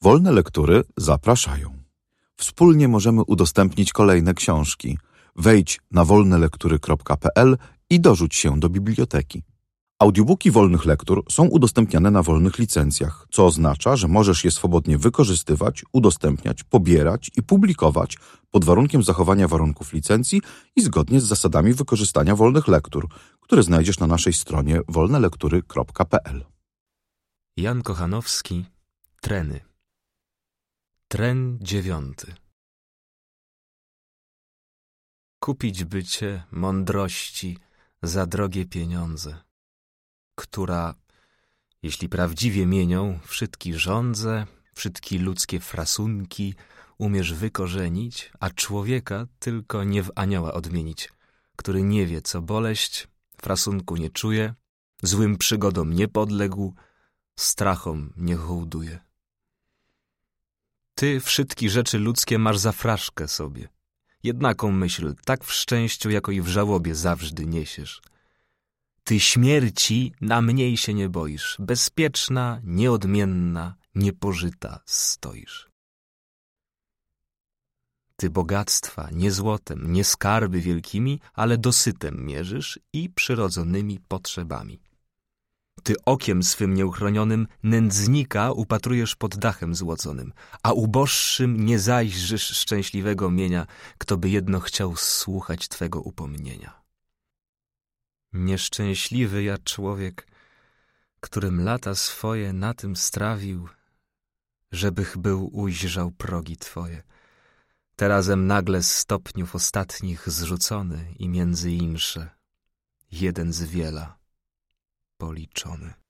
Wolne Lektury zapraszają. Wspólnie możemy udostępnić kolejne książki. Wejdź na wolnelektury.pl i dorzuć się do biblioteki. Audiobooki Wolnych Lektur są udostępniane na wolnych licencjach, co oznacza, że możesz je swobodnie wykorzystywać, udostępniać, pobierać i publikować pod warunkiem zachowania warunków licencji i zgodnie z zasadami wykorzystania wolnych lektur, które znajdziesz na naszej stronie wolnelektury.pl. Jan Kochanowski, Treny. Tren 9. Kupić by cię mądrości za drogie pieniądze, która, jeśli prawdziwie mienią, wszystki żądze, wszystki ludzkie frasunki umiesz wykorzenić, a człowieka tylko nie w anioła odmienić, który nie wie, co boleść, frasunku nie czuje, złym przygodom nie podległ, strachom nie hołduje. Ty wszystkie rzeczy ludzkie masz za fraszkę sobie. Jednaką myśl, tak w szczęściu, jako i w żałobie zawsze niesiesz. Ty śmierci na mniej się nie boisz, bezpieczna, nieodmienna, niepożyta stoisz. Ty bogactwa nie złotem, nie skarby wielkimi, ale dosytem mierzysz i przyrodzonymi potrzebami. Ty okiem swym nieuchronionym nędznika upatrujesz pod dachem złoconym, a uboższym nie zajrzysz szczęśliwego mienia, kto by jedno chciał słuchać twego upomnienia. Nieszczęśliwy ja człowiek, którym lata swoje na tym strawił, żebych był ujrzał progi twoje, terazem nagle z stopniów ostatnich zrzucony i między insze jeden z wiela policzony.